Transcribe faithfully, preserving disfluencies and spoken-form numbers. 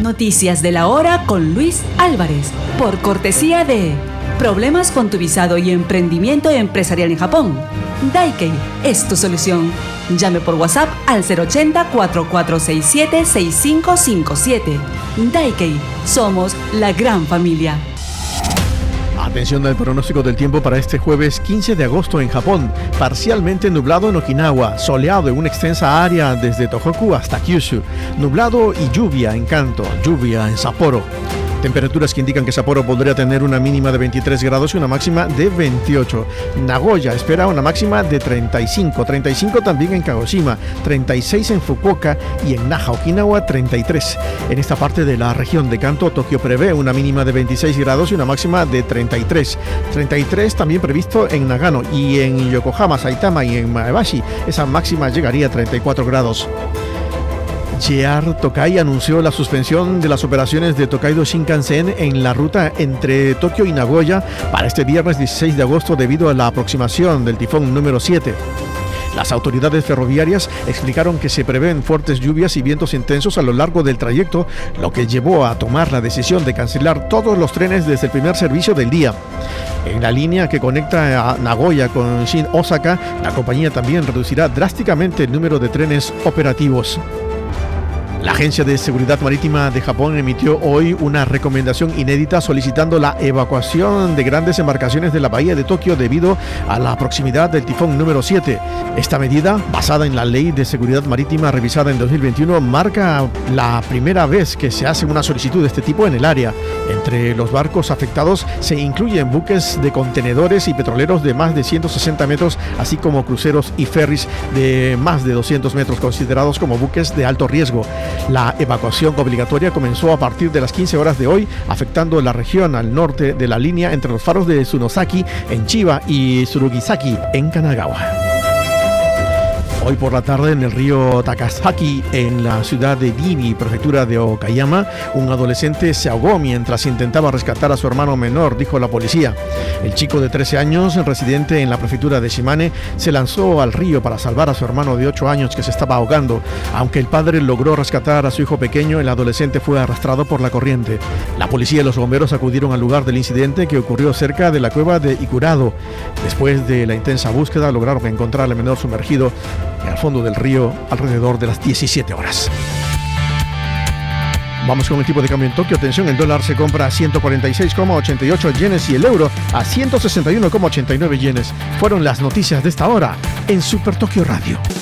Noticias de la hora con Luis Álvarez, por cortesía de Problemas con tu visado y emprendimiento empresarial en Japón. Daikei es tu solución. Llame por WhatsApp al cero ochenta, cuatro cuatro seis siete, seis cinco cinco siete. Daikei, somos la gran familia. Atención al pronóstico del tiempo para este jueves quince de agosto en Japón. Parcialmente nublado en Okinawa, soleado en una extensa área desde Tohoku hasta Kyushu. Nublado y lluvia en Kanto, lluvia en Sapporo. Temperaturas que indican que Sapporo podría tener una mínima de veintitrés grados y una máxima de veintiocho. Nagoya espera una máxima de treinta y cinco. treinta y cinco también en Kagoshima, treinta y seis en Fukuoka y en Naha, Okinawa, treinta y tres. En esta parte de la región de Kanto, Tokio prevé una mínima de veintiséis grados y una máxima de treinta y tres. treinta y tres también previsto en Nagano, y en Yokohama, Saitama y en Maebashi esa máxima llegaría a treinta y cuatro grados. J R Tokai anunció la suspensión de las operaciones de Tokaido Shinkansen en la ruta entre Tokio y Nagoya para este viernes dieciséis de agosto debido a la aproximación del tifón número siete. Las autoridades ferroviarias explicaron que se prevén fuertes lluvias y vientos intensos a lo largo del trayecto, lo que llevó a tomar la decisión de cancelar todos los trenes desde el primer servicio del día. En la línea que conecta a Nagoya con Shin Osaka, la compañía también reducirá drásticamente el número de trenes operativos. La Agencia de Seguridad Marítima de Japón emitió hoy una recomendación inédita solicitando la evacuación de grandes embarcaciones de la bahía de Tokio debido a la proximidad del tifón número siete. Esta medida, basada en la Ley de Seguridad Marítima revisada en dos mil veintiuno, marca la primera vez que se hace una solicitud de este tipo en el área. Entre los barcos afectados se incluyen buques de contenedores y petroleros de más de ciento sesenta metros, así como cruceros y ferries de más de doscientos metros considerados como buques de alto riesgo. La evacuación obligatoria comenzó a partir de las quince horas de hoy, afectando la región al norte de la línea entre los faros de Tsunosaki en Chiba y Tsurugisaki en Kanagawa. Hoy por la tarde en el río Takasaki, en la ciudad de Dibi, prefectura de Okayama, un adolescente se ahogó mientras intentaba rescatar a su hermano menor, dijo la policía. El chico de trece años, residente en la prefectura de Shimane, se lanzó al río para salvar a su hermano de ocho años que se estaba ahogando. Aunque el padre logró rescatar a su hijo pequeño, el adolescente fue arrastrado por la corriente. La policía y los bomberos acudieron al lugar del incidente, que ocurrió cerca de la cueva de Ikurado. Después de la intensa búsqueda, lograron encontrar al menor sumergido al fondo del río alrededor de las diecisiete horas. Vamos con el tipo de cambio en Tokio. Atención, el dólar se compra a ciento cuarenta y seis coma ochenta y ocho yenes y el euro a ciento sesenta y uno coma ochenta y nueve yenes. Fueron las noticias de esta hora en Super Tokio Radio.